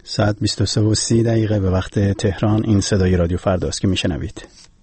ساعت 23:30 به وقت تهران. این صدای رادیو فرداست که میشنوید.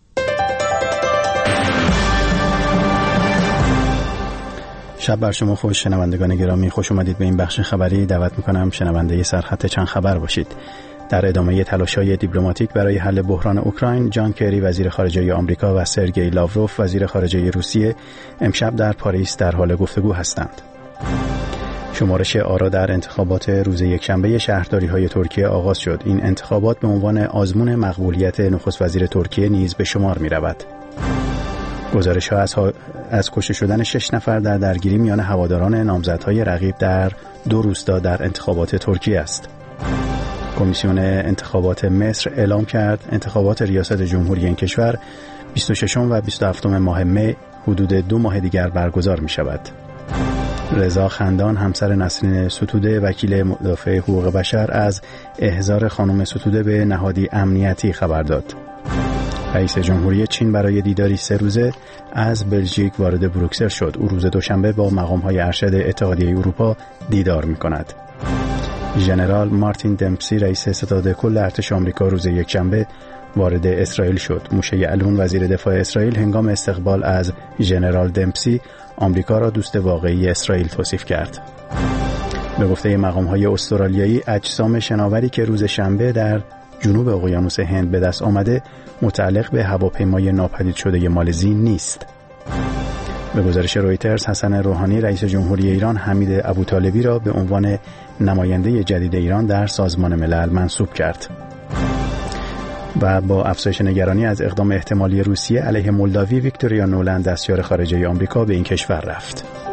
شب بر شما خوش. شنوندگان گرامی، خوش اومدید به این بخش خبری. دعوت میکنم شنونده سرخط چند خبر باشید. در ادامه تلاش‌های دیپلماتیک برای حل بحران اوکراین، جان کری وزیر خارجه آمریکا و سرگئی لاوروف وزیر خارجه روسیه امشب در پاریس در حال گفتگو هستند. شمارش آرا در انتخابات روز یکشنبه شهرداری‌های ترکیه آغاز شد. این انتخابات به عنوان آزمون مقبولیت نخست وزیر ترکیه نیز به شمار می‌رود. گزارش‌ها از کشته شدن 6 نفر در درگیری میان هواداران نامزدهای رقیب در 2 روستا در انتخابات ترکیه است. کمیسیون انتخابات مصر اعلام کرد انتخابات ریاست جمهوری این کشور 26 و 27 ماه می حدود 2 ماه دیگر برگزار می‌شود. رضا خندان همسر نسرین ستوده وکیل مدافع حقوق بشر از احضار خانم ستوده به نهادی امنیتی خبر داد. رئیس جمهوری چین برای دیداری 3 روزه از بلژیک وارد بروکسل شد. او روز دوشنبه با مقام‌های ارشد اتحادیه اروپا دیدار می‌کند. ژنرال مارتین دمپسی رئیس ستاد کل ارتش آمریکا روز یکشنبه وارد اسرائیل شد. موشه یعلون وزیر دفاع اسرائیل هنگام استقبال از ژنرال دمپسی آمریکا را دوست واقعی اسرائیل توصیف کرد. به گفته مقام‌های استرالیایی، اجسام شناوری که روز شنبه در جنوب اقیانوس هند به دست آمده متعلق به هواپیمای ناپدید شده مالزی نیست. به گزارش رویترز، حسن روحانی رئیس جمهوری ایران حمید ابوطالبی را به عنوان نماینده جدید ایران در سازمان ملل منصوب کرد. و با افزایش نگرانی از اقدام احتمالی روسیه علیه مولداوی، ویکتوریا نولند دستیار خارجه آمریکا به این کشور رفت.